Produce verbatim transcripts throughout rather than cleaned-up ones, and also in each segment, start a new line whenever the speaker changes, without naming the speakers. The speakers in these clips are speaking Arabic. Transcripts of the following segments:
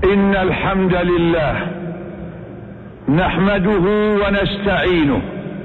إن الحمد لله نحمده ونستعينه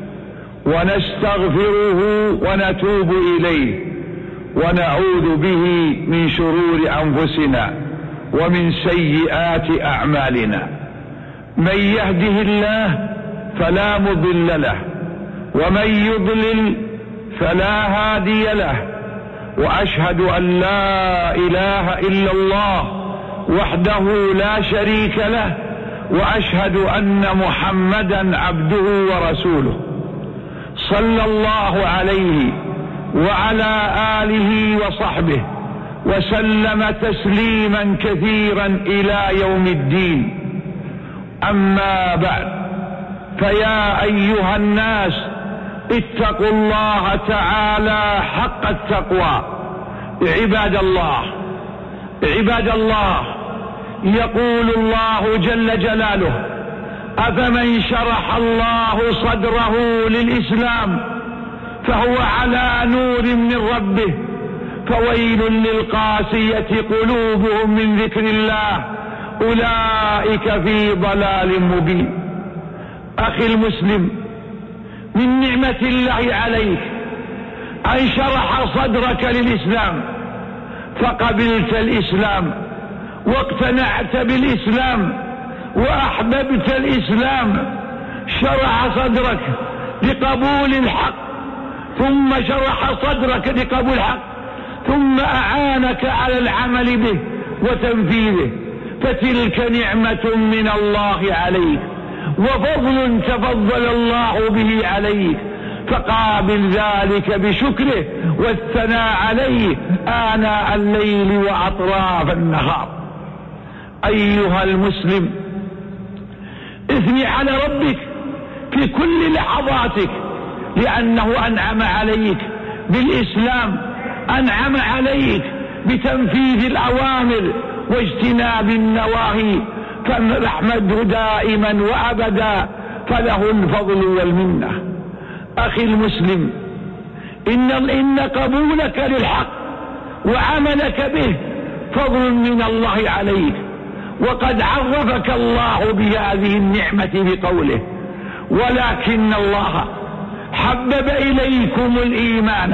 ونستغفره ونتوب إليه ونعوذ به من شرور أنفسنا ومن سيئات أعمالنا. من يهده الله فلا مضل له ومن يضلل فلا هادي له، وأشهد أن لا إله إلا الله وحده لا شريك له، وأشهد أن محمدا عبده ورسوله صلى الله عليه وعلى آله وصحبه وسلم تسليما كثيرا إلى يوم الدين. أما بعد، فيا أيها الناس اتقوا الله تعالى حق التقوى. عباد الله عباد الله يقول الله جل جلاله: أفمن شرح الله صدره للإسلام فهو على نور من ربه فويل للقاسية قلوبهم من ذكر الله أولئك في ضلال مبين. أخي المسلم، من نعمة الله عليك أن شرح صدرك للإسلام فقبلت الإسلام واقتنعت بالإسلام وأحببت الإسلام. شرح صدرك لقبول الحق، ثم شرح صدرك لقبول الحق، ثم أعانك على العمل به وتنفيذه، فتلك نعمة من الله عليك وفضل تفضل الله به عليك، فقابل ذلك بشكره والثناء عليه آناء الليل وأطراف النهار. أيها المسلم، اثني على ربك في كل لحظاتك، لأنه أنعم عليك بالإسلام، أنعم عليك بتنفيذ الأوامر واجتناب النواهي، فاحمده دائما وأبدا، فله الفضل والمنة. أخي المسلم، إن, إن قبولك للحق وعملك به فضل من الله عليك، وقد عرفك الله بهذه النعمة بقوله: ولكن الله حبب إليكم الإيمان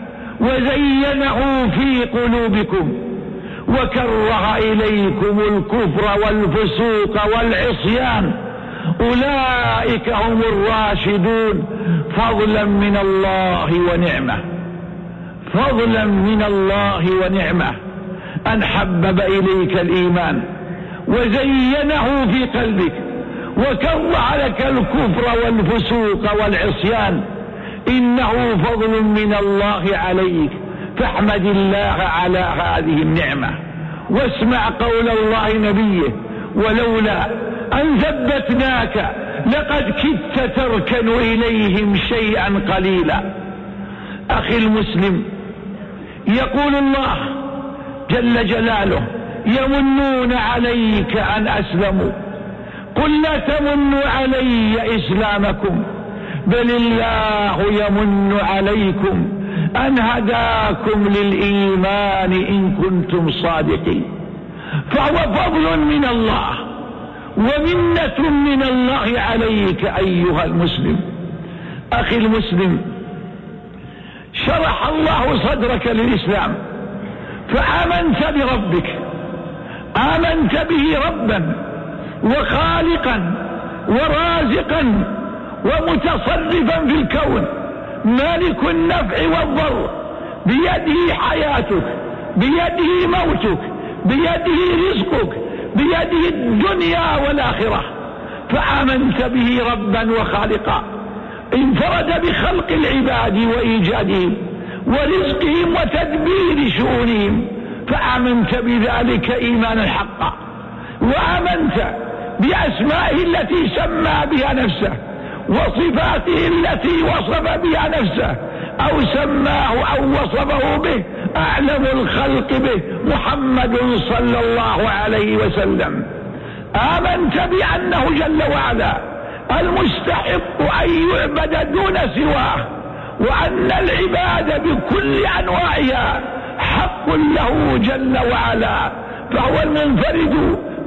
وزينه في قلوبكم وكره إليكم الكفر والفسوق والعصيان أولئك هم الراشدون فضلا من الله ونعمة. فضلا من الله ونعمة أن حبب إليك الإيمان وزينه في قلبك وكره لك الكفر والفسوق والعصيان، إنه فضل من الله عليك، فاحمد الله على هذه النعمة. واسمع قول الله نبيه: ولولا أن ثبتناك لقد كدت تركن إليهم شيئا قليلا. أخي المسلم، يقول الله جل جلاله: يمنون عليك أن أسلموا، قل لا تمنوا علي إسلامكم بل الله يمن عليكم أن هداكم للإيمان إن كنتم صادقين. فهو فضل من الله ومنة من الله عليك أيها المسلم. أخي المسلم، شرح الله صدرك للإسلام فآمنت بربك، آمنت به ربا وخالقا ورازقا ومتصرفا في الكون، مالك النفع والضر، بيده حياتك، بيده موتك، بيده رزقك، بيده الدنيا والآخرة، فآمنت به ربا وخالقا، انفرد بخلق العباد وإيجادهم ورزقهم وتدبير شؤونهم، فآمنت بذلك إيمانا حقا، وآمنت بأسمائه التي سمى بها نفسه وصفاته التي وصف بها نفسه أو سماه أو وصفه به أعلم الخلق به محمد صلى الله عليه وسلم. آمنت بأنه جل وعلا المستحق أن يعبد دون سواه، وأن العباد بكل أنواعها حق له جل وعلا، فهو المنفرد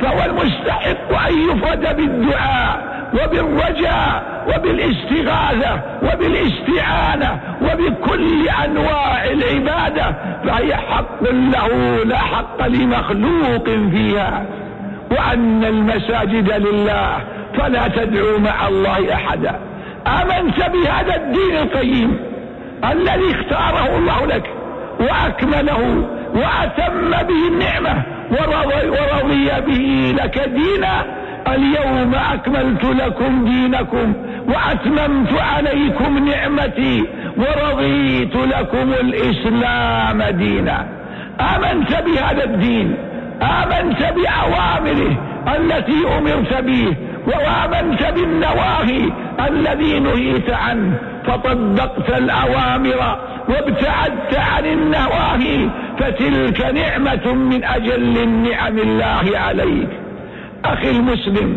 فهو المستحق أن يفرد بالدعاء وبالرجاء وبالاستغاثة وبالاستعانة وبكل أنواع العبادة، فهي حق له لا حق لمخلوق فيها. وأن المساجد لله فلا تدعوا مع الله أحدا. آمنت بهذا الدين القيم الذي اختاره الله لك وأكمله وأتم به النعمة ورضي, ورضي به لك دينا. اليوم أكملت لكم دينكم وأتممت عليكم نعمتي ورضيت لكم الإسلام دينا. آمنت بهذا الدين، آمنت بأوامره التي أمرت به، وآمنت بالنواهي الذي نهيت عنه، فطبقت الأوامر وابتعدت عن النواهي، فتلك نعمة من أجل النعم الله عليك. أخي المسلم،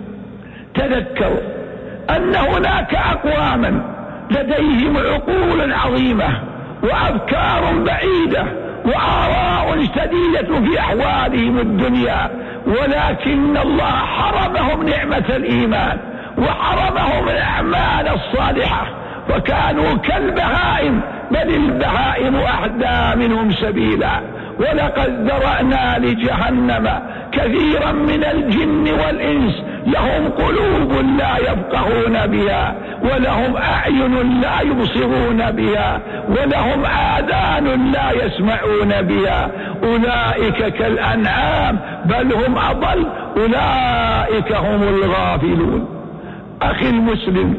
تذكر أن هناك أقواما لديهم عقول عظيمة وأفكار بعيدة وآراء شديدة في أحوالهم الدنيا، ولكن الله حرمهم نعمة الإيمان وحرمهم الأعمال الصالحة، وكانوا كالبهائم، بل البهائم أهدى منهم سبيلا. ولقد ذرأنا لجهنم كثيرا من الجن والإنس لهم قلوب لا يفقهون بها، ولهم أعين لا يبصرون بها، ولهم آذان لا يسمعون بها، أولئك كالأنعام بل هم أضل، أولئك هم الغافلون. أخي المسلم،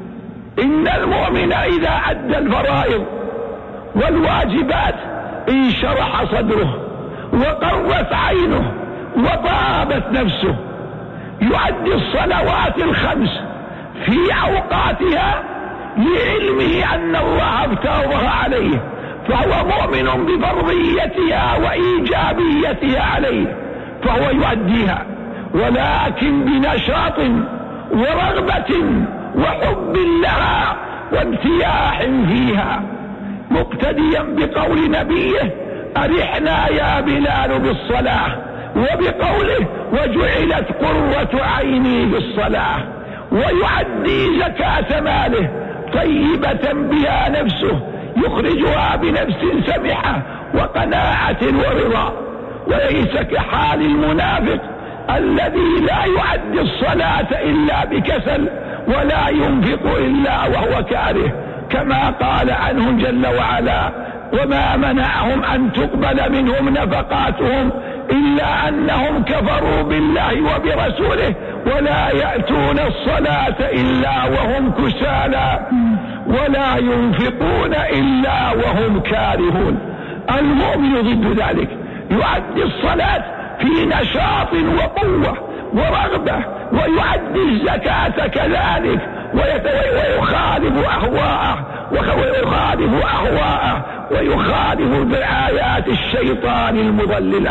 إن المؤمن إذا أدى الفرائض والواجبات انشرح صدره وقرت عينه وطابت نفسه، يؤدي الصلوات الخمس في أوقاتها لعلمه أن الله افترضها عليه، فهو مؤمن بفرضيتها وإيجابيتها عليه، فهو يؤديها، ولكن بنشاط ورغبة وحب لها وانتياح فيها، مقتديا بقول نبيه: أرحنا يا بلال بالصلاة، وبقوله: وجعلت قرة عيني بالصلاة. ويعدي زكاة ماله طيبة بها نفسه، يخرجها بنفس سمحة وقناعة ورضا، وليس كحال المنافق الذي لا يؤدي الصلاة إلا بكسل ولا ينفق إلا وهو كاره، كما قال عنه جل وعلا: وما منعهم أن تقبل منهم نفقاتهم إلا أنهم كفروا بالله وبرسوله ولا يأتون الصلاة إلا وهم كسالى ولا ينفقون إلا وهم كارهون. المؤمن ضد ذلك، يؤدي الصلاة في نشاط وقوة ورغبة، ويؤدي الزكاة كذلك، ويخالف أهواءه ويخالف أهواءه ويخالف بآيات الشيطان المضللة.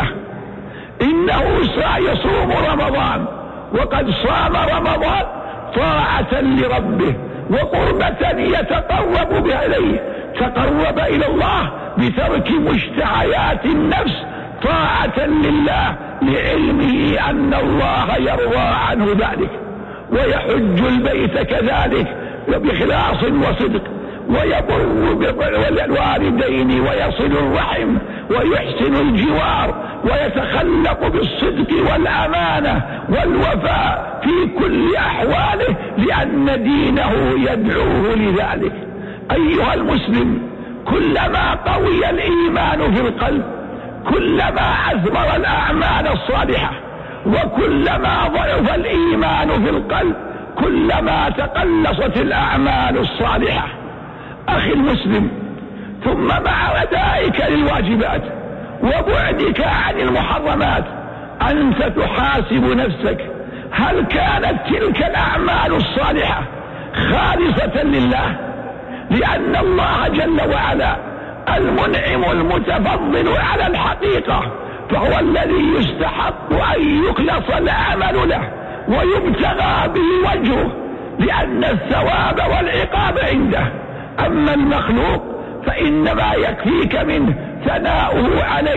إنه سيصوم رمضان، وقد صام رمضان طاعة لربه وقربة يتقرب بها إليه، تقرب إلى الله بترك مشتهيات النفس طاعة لله، لعلمه أن الله يرضى عنه ذلك. ويحج البيت كذلك وبإخلاص وصدق، ويبر بالوالدين ويصل الرحم ويحسن الجوار، ويتخلق بالصدق والأمانة والوفاء في كل أحواله، لأن دينه يدعوه لذلك. أيها المسلم، كلما قوي الإيمان في القلب كلما أثمر الأعمال الصالحة، وكلما ضعف الإيمان في القلب كلما تقلصت الأعمال الصالحة. أخي المسلم، ثم مع أدائك للواجبات وبعدك عن المحرمات أنت تحاسب نفسك: هل كانت تلك الأعمال الصالحة خالصة لله؟ لأن الله جل وعلا المنعم المتفضل على الحقيقة، فهو الذي يستحق أن يخلص العمل له ويبتغى به وجهه، لأن الثواب والعقاب عنده. أما المخلوق فإنما يكفيك منه ثناؤه عليك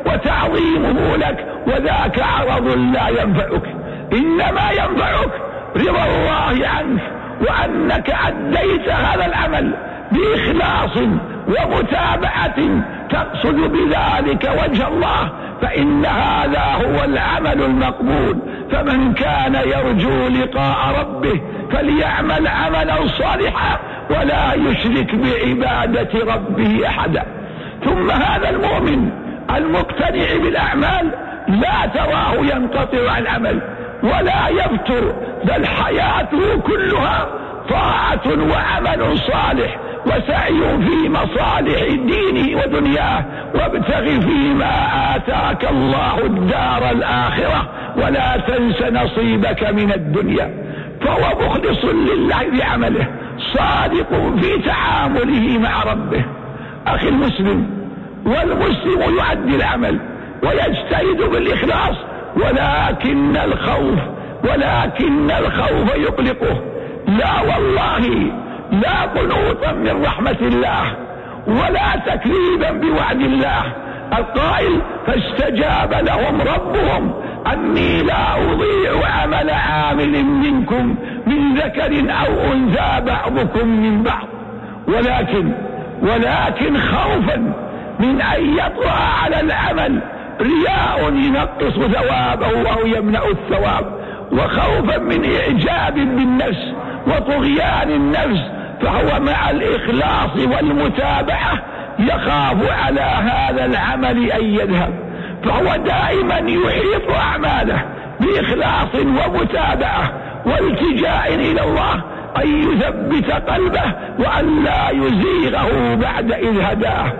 وتعظيمه لك، وذاك عرض لا ينفعك، إنما ينفعك رضا الله عنك، وأنك أديت هذا العمل بإخلاص ومتابعة تقصد بذلك وجه الله، فإن هذا هو العمل المقبول. فمن كان يرجو لقاء ربه فليعمل عملا صالحا ولا يشرك بعبادة ربه أحدا. ثم هذا المؤمن المقتنع بالأعمال لا تراه ينقطع عن العمل ولا يفتر، بل حياته كلها طاعة وعمل صالح وسعي في مصالح دينه ودنياه، وابتغ فيما آتاك الله الدار الآخرة ولا تنس نصيبك من الدنيا. فهو مخلص لله بعمله، صادق في تعامله مع ربه. أخي المسلم، والمسلم يؤدي العمل ويجتهد بالإخلاص، ولكن الخوف ولكن الخوف يقلقه. لا والله، لا قنوطا من رحمة الله ولا تكذيبا بوعد الله. القائل فاستجاب لهم ربهم أني لا أضيع عمل عامل منكم من ذكر أو أنثى بعضكم من بعض، ولكن ولكن خوفا من أن يطرأ على العمل رياء ينقص ثوابه أو يمنع الثواب، وخوفا من إعجاب بالنفس وطغيان النفس، فهو مع الإخلاص والمتابعة يخاف على هذا العمل أن يذهب، فهو دائما يحيط أعماله بإخلاص ومتابعة والتجاء إلى الله أن يثبت قلبه وأن لا يزيغه بعد إذ هداه،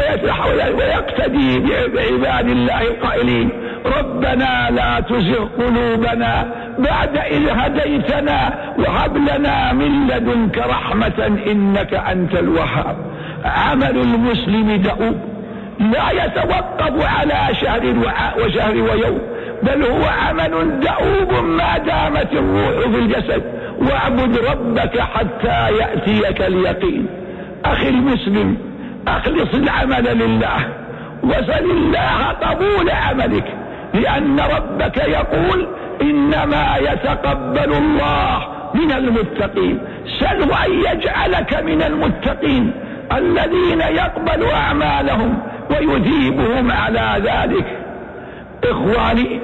ويقتدي بعباد الله القائلين ربنا لا تزغ قلوبنا بعد إذ هديتنا وهب لنا من لدنك رحمة إنك أنت الوهاب. عمل المسلم دؤوب لا يتوقف على شهر وشهر ويوم، بل هو عمل دؤوب ما دامت الروح في الجسد، واعبد ربك حتى يأتيك اليقين. أخي المسلم، أخلص العمل لله وسل الله قبول عملك، لأن ربك يقول إنما يتقبل الله من المتقين. سله أن يجعلك من المتقين الذين يقبل أعمالهم ويثيبهم على ذلك. إخواني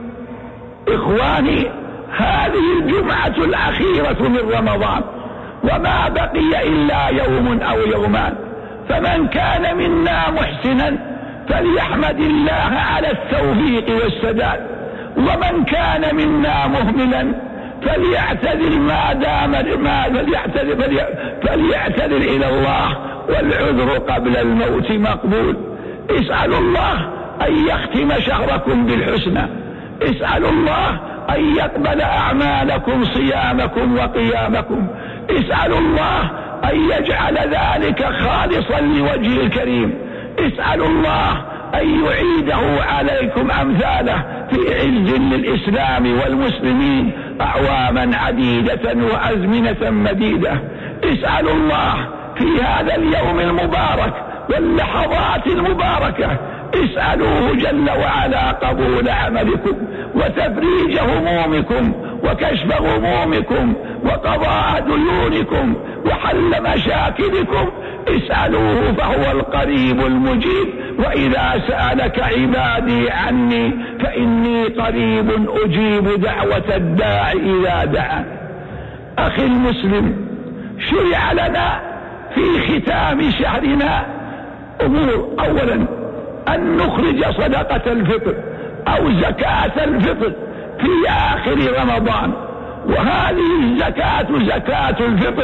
إخواني هذه الجمعة الأخيرة من رمضان، وما بقي إلا يوم أو يومان، فمن كان منا محسنا فليحمد الله على التوفيق والسداد، ومن كان منا مهملا فليعتذر ما دام ما فليعتذر, فليعتذر إلى الله، والعذر قبل الموت مقبول. اسألوا الله أن يختم شهركم بالحسنى، اسألوا الله أن يقبل أعمالكم صيامكم وقيامكم، اسألوا الله أن يجعل ذلك خالصا لوجهه الكريم، اسألوا الله أن يعيده عليكم أمثاله في عز للإسلام والمسلمين أعواما عديدة وأزمنة مديدة. اسألوا الله في هذا اليوم المبارك واللحظات المباركة، اسألوه جل وعلا قبول عملكم وتفريج همومكم وكشف غمومكم وقضاء ديونكم وحل مشاكلكم. اسألوه فهو القريب المجيب، وإذا سألك عبادي عني فإني قريب أجيب دعوة الداعي إذا دعا. أخي المسلم، شرع لنا في ختام شهرنا أمور. أولا أن نخرج صدقة الفطر أو زكاة الفطر في آخر رمضان، وهذه الزكاة زكاة الفطر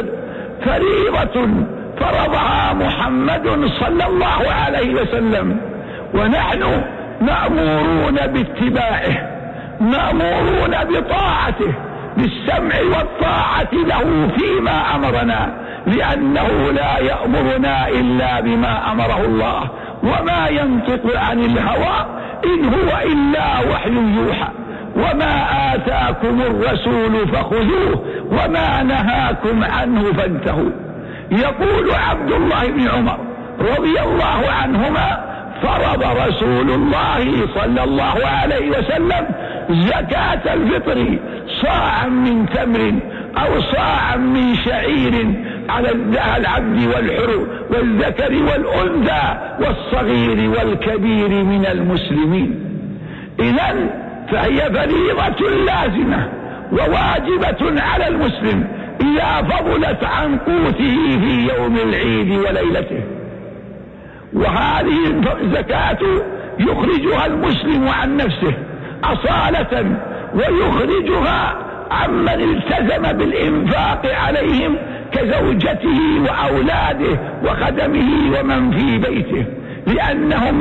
فريضة فرضها محمد صلى الله عليه وسلم، ونحن مأمورون باتباعه، مأمورون بطاعته، بالسمع والطاعة له فيما أمرنا، لأنه لا يأمرنا إلا بما أمره الله، وما ينطق عن الهوى إن هو إلا وحي يوحى. وما آتاكم الرسول فخذوه وما نهاكم عنه فانتهوا. يقول عبد الله بن عمر رضي الله عنهما فرض رسول الله صلى الله عليه وسلم زكاة الفطر صاعا من تمر أو صاعا من شعير على العبد والحر والذكر والأنثى والصغير والكبير من المسلمين. إذن فهي فريضة لازمة وواجبة على المسلم إذا فضلت عن قوته في يوم العيد وليلته. وهذه الزكاة يخرجها المسلم عن نفسه أصالة، ويخرجها عمن التزم بالإنفاق عليهم كزوجته وأولاده وخدمه ومن في بيته، لأنهم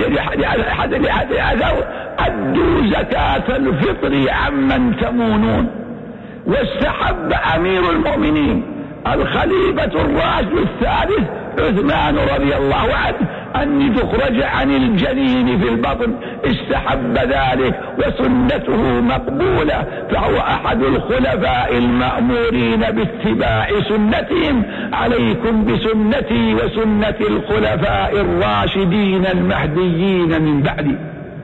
أدوا زكاة الفطر عمن تمونون. واستحب أمير المؤمنين الخليفة الراشد الثالث عثمان رضي الله عنه أن تخرج عن الجنين في البطن، استحب ذلك وسنته مقبولة، فهو أحد الخلفاء المأمورين باتباع سنتهم. عليكم بسنتي وسنة الخلفاء الراشدين المهديين من بعدي.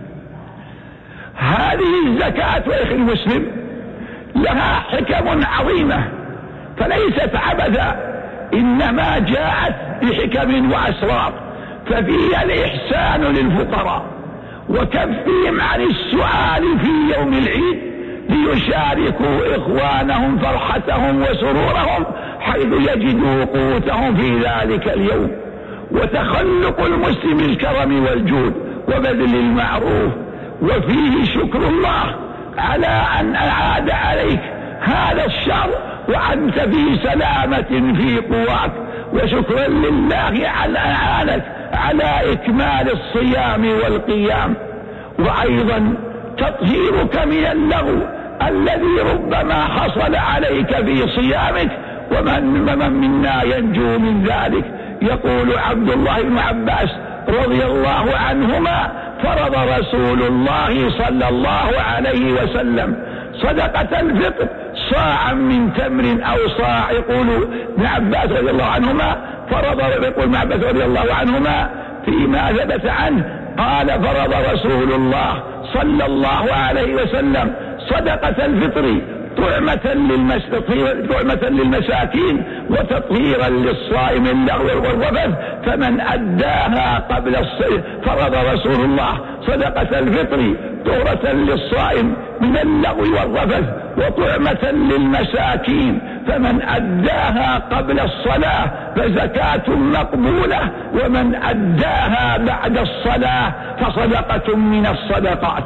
هذه الزكاة أخي المسلم لها حكم عظيمة، فليست عبثا، إنما جاءت بحكم وأسرار. ففيها الإحسان للفقراء وكفهم عن السؤال في يوم العيد ليشاركوا إخوانهم فرحتهم وسرورهم حيث يجدوا قوتهم في ذلك اليوم، وتخلق المسلم الكرم والجود وبذل المعروف. وفيه شكر الله على أن أعاد عليك هذا الشر وأنت في سلامة في قواك، وشكرا لله على أعانك على إكمال الصيام والقيام. وأيضا تطهيرك من اللغو الذي ربما حصل عليك في صيامك، ومن منا ينجو من ذلك. يقول عبد الله بن عباس رضي الله عنهما: فرض رسول الله صلى الله عليه وسلم صدقة الفطر صاعا من تمر أو صاع. يقول ابن عباس رضي الله عنهما فرض يقول ابن عباس رضي الله عنهما فيما ثبت عنه قال: فرض رسول الله صلى الله عليه وسلم صدقة الفطر طعمة طعمة للمساكين وتطهيرا للصائم اللغو والرفث، فمن أداها قبل الصيام. فرض رسول الله صدقة الفطر طهرة للصائم من اللغو والرفث وطعمة للمساكين، فمن أداها قبل الصلاة فزكاة مقبولة، ومن أداها بعد الصلاة فصدقة من الصدقات.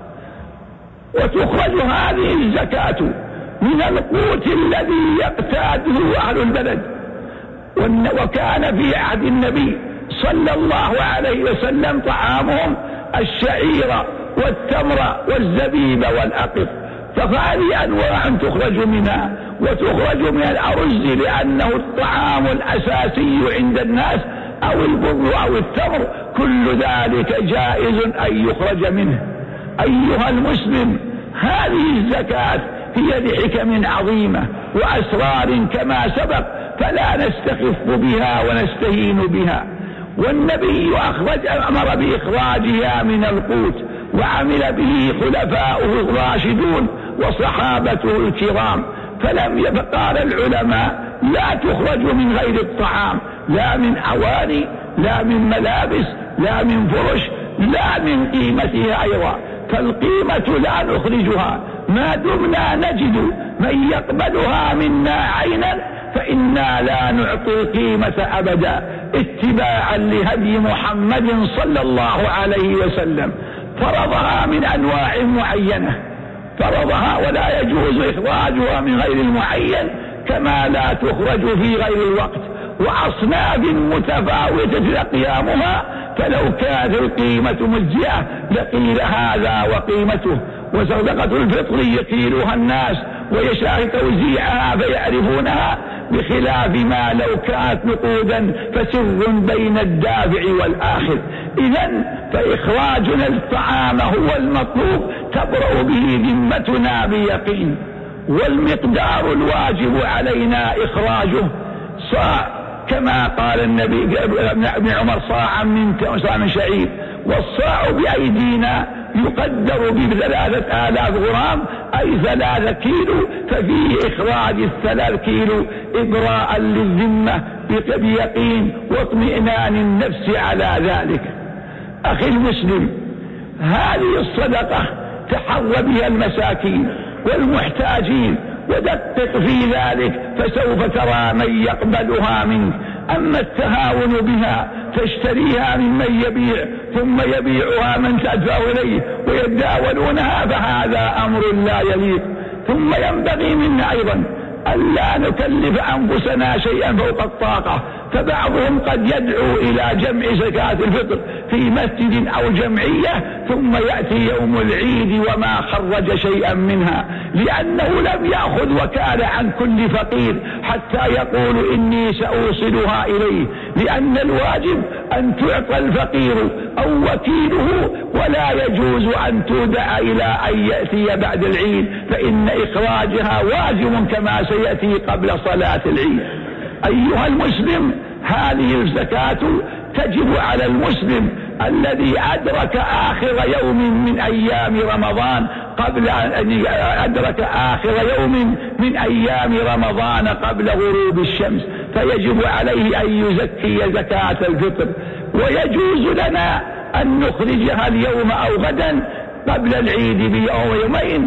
وتخرج هذه الزكاة من القوت الذي يقتاده أهل البلد. وكان في عهد النبي صلى الله عليه وسلم طعامهم الشعير والتمر والزبيب والأقط، فهذه أنواع تخرج منها. وتخرج من الأرز لأنه الطعام الأساسي عند الناس، أو البر أو التمر، كل ذلك جائز أن يخرج منه. أيها المسلم، هذه الزكاة هي لحكم عظيمة وأسرار كما سبق، فلا نستخف بها ونستهين بها. والنبي أخرج أمر بإخراجها من القوت، وعمل به خلفاؤه الراشدون وصحابته الكرام. فلم يبقى العلماء لا تخرج من غير الطعام، لا من أواني، لا من ملابس، لا من فرش، لا من قيمتها أيضا. فالقيمة لا نخرجها ما دمنا نجد من يقبلها منا عينا، فإنا لا نعطي القيمة أبدا، اتباعا لهدي محمد صلى الله عليه وسلم. فرضها من أنواع معينة، فرضها ولا يجوز إخراجها من غير المعين، كما لا تخرج في غير الوقت. وأصناف متفاوتة قيامها، فلو كانت القيمة مجزئة لقيل هذا وقيمته. وصدقة الفطر يقيلها الناس ويشاء توزيعها فيعرفونها، بخلاف ما لو كانت نقودا فسر بين الدافع والآخر. إذن فإخراجنا الطعام هو المطلوب تبرأ به ذمتنا بيقين. والمقدار الواجب علينا إخراجه صاع، كما قال النبي ابن عمر: صاعا من صاع من شعير، والصاع بأيدينا يقدر بثلاثة آلاف غرام أي ثلاثة كيلو، ففيه إخراج الثلاث كيلو إبراء للذمة بيقين واطمئنان النفس على ذلك. أخي المسلم، هذه الصدقة تحظى بها المساكين والمحتاجين، ودقق في ذلك فسوف ترى من يقبلها منك. أما التهاون بها تشتريها ممن يبيع ثم يبيعها من تدفع إليه ويتداولونها، فهذا أمر لا يليق. ثم ينبغي منا أيضا ألا نكلف أنفسنا شيئا فوق الطاقة، فبعضهم قد يدعو إلى جمع زكاة الفطر في مسجد أو جمعية ثم يأتي يوم العيد وما خرج شيئا منها، لأنه لم يأخذ وكالة عن كل فقير حتى يقول إني سأوصلها إليه، لأن الواجب أن تعطى الفقير أو وكيله، ولا يجوز أن تودع إلى أن يأتي بعد العيد، فإن إخراجها واجب كما سيأتي قبل صلاة العيد. أيها المسلم، هذه الزكاة تجب على المسلم الذي أدرك آخر يوم من أيام رمضان قبل أن أدرك آخر يوم من أيام رمضان قبل غروب الشمس، فيجب عليه أن يزكي زكاة الفطر. ويجوز لنا أن نخرجها اليوم أو غدا قبل العيد بيوم يومين،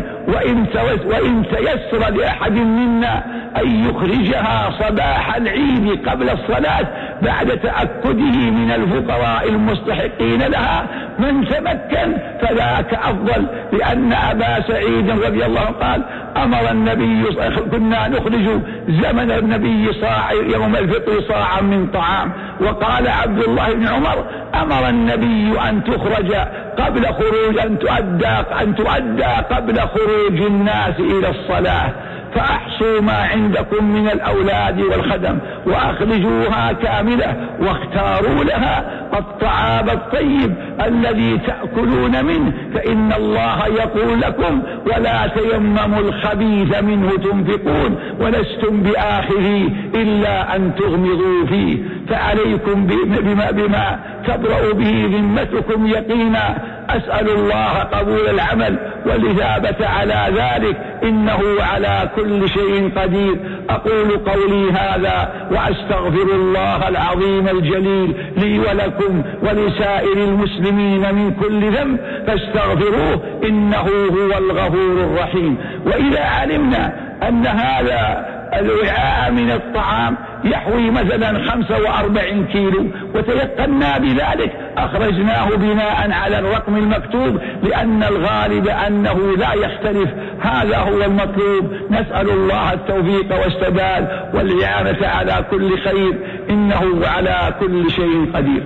وإن تيسر لأحد منا أن يخرجها صباح العيد قبل الصلاة بعد تأكده من الفقراء المستحقين لها من تمكن فذاك أفضل، لأن أبا سعيد رضي الله عنه قال أمر النبي كنا نخرج زمن النبي صاع يوم الفطر صاعا من طعام. وقال عبد الله بن عمر أمر النبي أن تخرج قبل خروج أن تؤدى أن تؤدى قبل خروج الناس إلى الصلاة، فأحصوا ما عندكم من الأولاد والخدم وأخرجوها كاملة، واختاروا لها الطعام الطيب الذي تأكلون منه، فإن الله يقول لكم ولا تيمموا الخبيث منه تنفقون ولستم بآخذيه إلا أن تغمضوا فيه، فعليكم بما, بما تبرأ به ذمتكم يقينا. أسأل الله قبول العمل والإجابة على ذلك، إنه على كل شيء قدير. أقول قولي هذا وأستغفر الله العظيم الجليل لي ولكم ولسائر المسلمين من كل ذنب فاستغفروه إنه هو الغفور الرحيم. وإذا علمنا أن هذا الوعاء من الطعام يحوي مثلا خمسة وأربعين كيلو وتيقنا بذلك أخرجناه بناء على الرقم المكتوب، لأن الغالب أنه لا يختلف. هذا هو المطلوب. نسأل الله التوفيق والسداد والإعانة على كل خير، إنه على كل شيء قدير.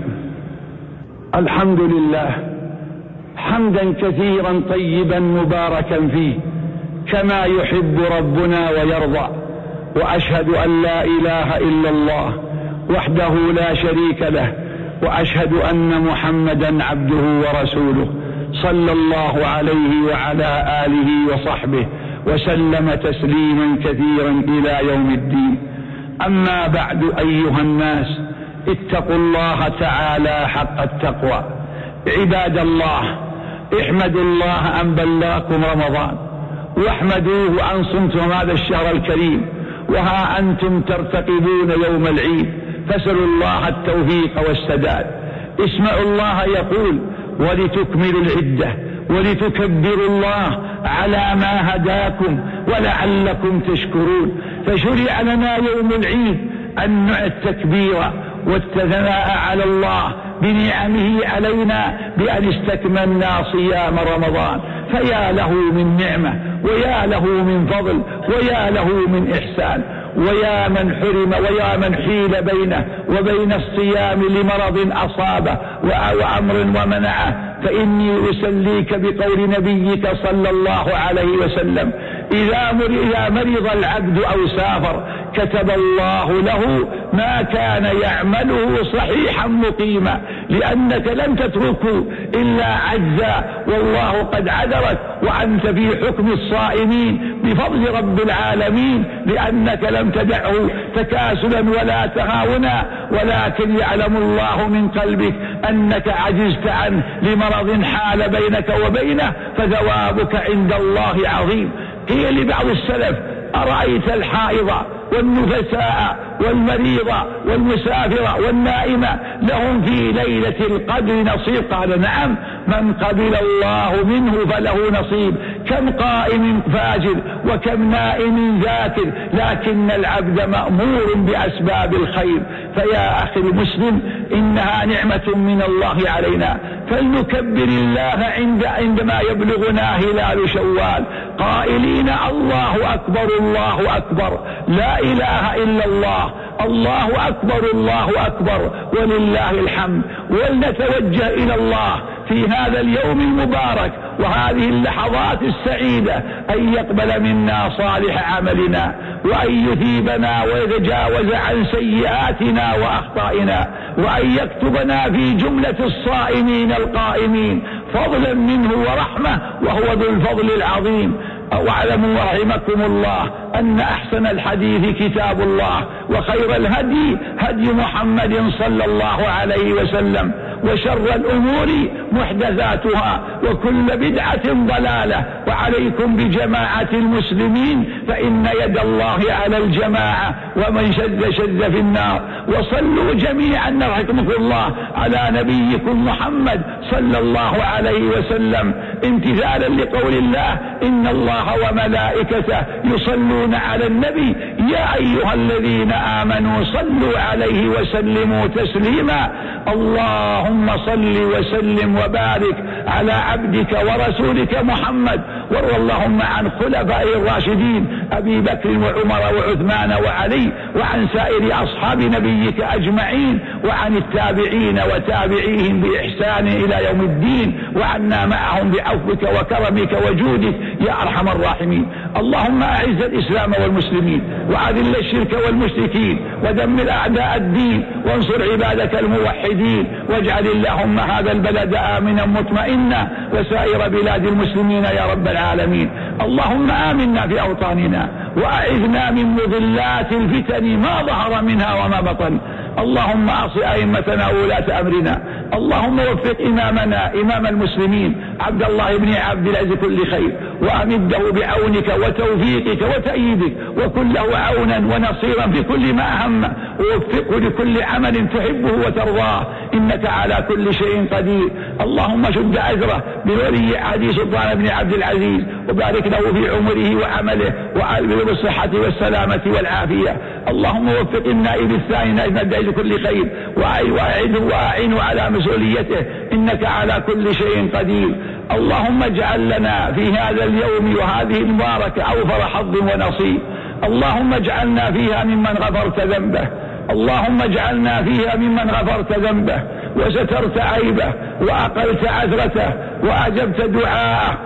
الحمد لله حمدا كثيرا طيبا مباركا فيه كما يحب ربنا ويرضى. وأشهد أن لا إله إلا الله وحده لا شريك له، وأشهد أن محمدا عبده ورسوله صلى الله عليه وعلى آله وصحبه وسلم تسليما كثيرا إلى يوم الدين. أما بعد أيها الناس، اتقوا الله تعالى حق التقوى. عباد الله، احمدوا الله أن بلغكم رمضان، واحمدوه أن صمتم هذا الشهر الكريم، وها أنتم ترتقبون يوم العيد، فاسألوا الله التوفيق والسداد. اسمعوا الله يقول ولتكملوا العدة ولتكبروا الله على ما هداكم ولعلكم تشكرون. فشرع لنا يوم العيد أن نعد التكبير والثناء على الله بنعمه علينا بأن استكملنا صيام رمضان، فيا له من نعمة ويا له من فضل ويا له من إحسان. ويا من حرم ويا من حيل بينه وبين الصيام لمرض أصابه وأمر ومنعه، فإني أسليك بقول نبيك صلى الله عليه وسلم إذا مرض العبد أو سافر كتب الله له ما كان يعمله صحيحا مقيما، لأنك لم تتركه إلا عجزا، والله قد عذرك وأنت في حكم الصائمين بفضل رب العالمين، لأنك لم تدعه تكاسلا ولا تهاونا، ولكن يعلم الله من قلبك أنك عجزت عنه لمرض حال بينك وبينه، فثوابك عند الله عظيم. قيل لبعض السلف: أرأيت الحائض والنفساء والمريض والمسافر والنائم لهم في ليلة القدر نصيب؟ قال: نعم، من قبل الله منه فله نصيب، كم قائم فاجر وكم نائم ذاكر، لكن العبد مأمور بأسباب الخير. فيا أخي المسلم، إنها نعمة من الله علينا، فلنكبر الله عند عندما يبلغنا هلال شوال قائلين: الله أكبر الله أكبر، لا إله إلا الله، الله أكبر الله أكبر ولله الحمد. ولنتوجه إلى الله في هذا اليوم المبارك وهذه اللحظات السعيدة أن يقبل منا صالح عملنا، وأن يثيبنا ويتجاوز عن سيئاتنا وأخطائنا، وأن يكتبنا في جملة الصائمين القائمين فضلا منه ورحمة، وهو ذو الفضل العظيم. واعلموا رحمكم الله أن أحسن الحديث كتاب الله، وخير الهدي هدي محمد صلى الله عليه وسلم، وشر الأمور محدثاتها، وكل بدعة ضلالة. وعليكم بجماعة المسلمين، فإن يد الله على الجماعة، ومن شذ شذ في النار. وصلوا جميعا رحمكم الله على نبيكم محمد صلى الله عليه وسلم، امتثالا لقول الله: إن الله وملائكته يصلون على النبي يا أيها الذين آمنوا صلوا عليه وسلموا تسليما. اللهم صل وسلم وبارك على عبدك ورسولك محمد، وارض اللهم عن خلفاء الراشدين أبي بكر وعمر وعثمان وعلي، وعن سائر أصحاب نبيك أجمعين، وعن التابعين وتابعيهم بإحسان إلى يوم الدين، وعنا معهم بعفوك وكرمك وجودك يا أرحم الراحمين. اللهم أعز الإسلام والمسلمين، وأذل الشرك والمشركين، ودمر أعداء الدين، وانصر عبادك الموحدين، واجعل اللهم هذا البلد آمنا مطمئنا، وسائر بلاد المسلمين يا رب العالمين. اللهم آمنا في أوطاننا، وأعذنا من مضلات الفتن ما ظهر منها وما بطن. اللهم أعص أئمتنا وولاة أمرنا، اللهم وفق إمامنا إمام المسلمين عبد الله بن عبد العزيز كل خير، وأمده بعونك وتوفيقك وتأييدك، وكن له عونا ونصيرا في كل ما أهم، ووفقه لكل عمل تحبه وترضاه، إنك على كل شيء قدير. اللهم شد أجره بولي عهده سلطان بن عبد العزيز، وبارك له في عمره وعمله، وعلمه بالصحة والسلامة والعافية. اللهم وفق النائب الثاني نائب الدعي كل خير، وأعده وأعنه على مسؤوليته، إنك على كل شيء قدير. اللهم اجعل لنا في هذا اليوم وهذه المباركة أوفر حظ ونصيب. اللهم اجعلنا فيها ممن غفرت ذنبه، اللهم اجعلنا فيها ممن غفرت ذنبه، وسترت عيبه، وأقلت عثرته، وأجبت دعاءه،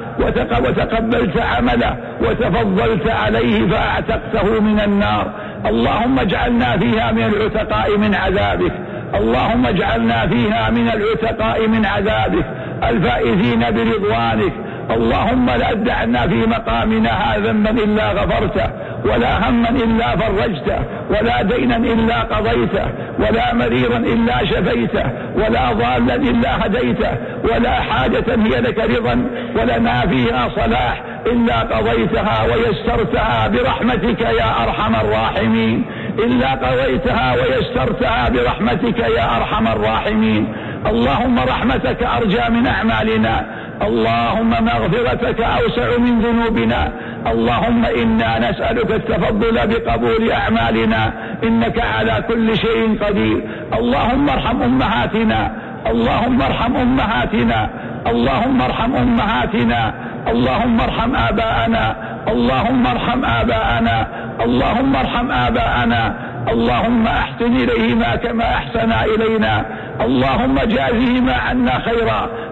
وتقبلت عمله، وتفضلت عليه فأعتقته من النار. اللهم اجعلنا فيها من العتقاء من عذابك، اللهم اجعلنا فيها من العتقاء من عذابك الفائزين برضوانك. اللهم لا تدعنا في مقامنا هذا ذنبا إلا غفرته، ولا هما إلا فرجته، ولا دينا إلا قضيته، ولا مريضا إلا شفيته، ولا ضالا إلا هديته، ولا حاجة هي لك رضا ولنا فيها صلاح إلا قضيتها ويسرتها برحمتك يا أرحم الراحمين، إلا قضيتها ويسرتها برحمتك يا أرحم الراحمين. اللهم رحمتك أرجى من أعمالنا، اللهم مغفرتك أوسع من ذنوبنا. اللهم إنا نسألك التفضل بقبول أعمالنا، إنك على كل شيء قدير. اللهم ارحم أمهاتنا، اللهم ارحم أمهاتنا، اللهم ارحم أمهاتنا، اللهم ارحم آباءنا، اللهم ارحم آباءنا، اللهم ارحم آباءنا، اللهم أحسن إليهما كما أحسنا إلينا، اللهم جازهما عنا خيرا،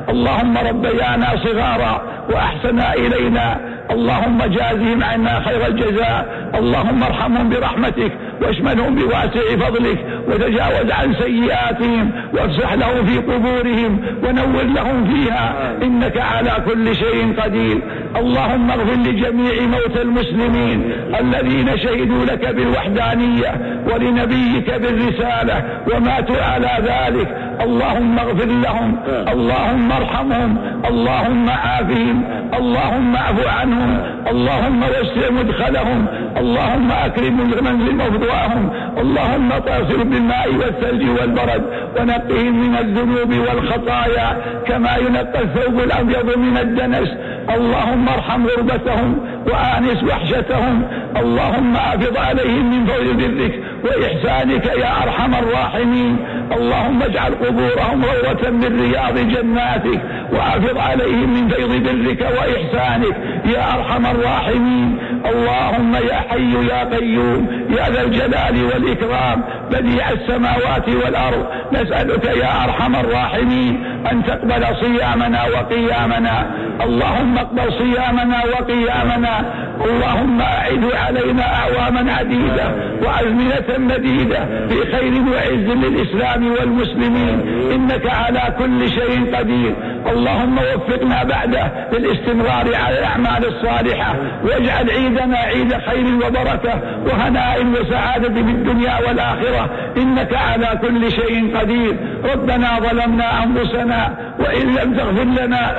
اللهم ربيانا صغارا وأحسنا إلينا، اللهم جازهم عنا خير الجزاء، اللهم ارحمهم برحمتك واشملهم بواسع فضلك وتجاوز عن سيئاتهم وافسح لهم في قبورهم ونور لهم فيها، إنك على كل شيء قدير. اللهم اغفر لجميع موتى المسلمين الذين شهدوا لك بالوحدانية ولنبيك بالرسالة وماتوا على ذلك، اللهم اغفر لهم، اللهم ارحمهم، اللهم عافهم، اللهم اعف عنهم، اللهم وسع مدخلهم، اللهم اكرم منزل موضوعهم، اللهم طهر بالماء والثلج والبرد ونقهم من الذنوب والخطايا كما ينقى الثوب الابيض من الدنس، اللهم ارحم غربتهم وآنس وحشتهم، اللهم افض عليهم من فضل برك وإحسانك يا أرحم الراحمين، اللهم اجعل قبورهم روضة من رياض جناتك وافض عليهم من فيض برك وإحسانك يا أرحم الراحمين. اللهم يا حي يا قيوم يا ذا الجلال والإكرام بديع السماوات والأرض، نسألك يا أرحم الراحمين أن تقبل صيامنا وقيامنا، اللهم اقبل صيامنا وقيامنا، اللهم أعد علينا أعواما عديدة وأزمنة مديدة في خير وعز للإسلام والمسلمين، إنك على كل شيء قدير. اللهم وفقنا بعده للاستمرار على الأعمال الصالحة، واجعل عيدنا عيد خير وبركة وهناء وسعادة في الدنيا والآخرة، إنك على كل شيء قدير. ربنا ظلمنا أنفسنا وإن لم تغفر لنا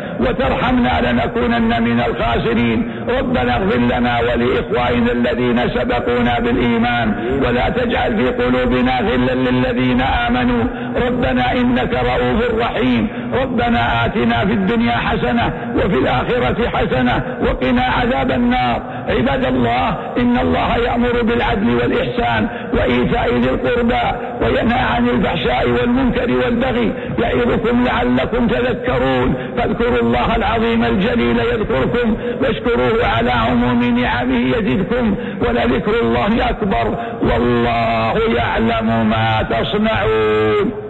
وترحمنا لنكونن من الخاسرين، ربنا اغفر لنا ولإخواننا الذين سبقونا بالإيمان ولا تجعل في قلوبنا غلا للذين آمنوا، ربنا إنك رؤوف رحيم. ربنا آتنا في الدنيا حسنة وفي الآخرة حسنة وقنا عذاب النار. عباد الله، إن الله يأمر بالعدل والإحسان وإيتاء ذي القربى وينهى عن الفحشاء والمنكر والبغي، يعظكم لعلكم تذكرون، فاذكروا الله العظيم الجليل يذكركم واشكروه على عموم نعمه يزدكم، ولذكر الله أكبر، والله يعلم ما تصنعون.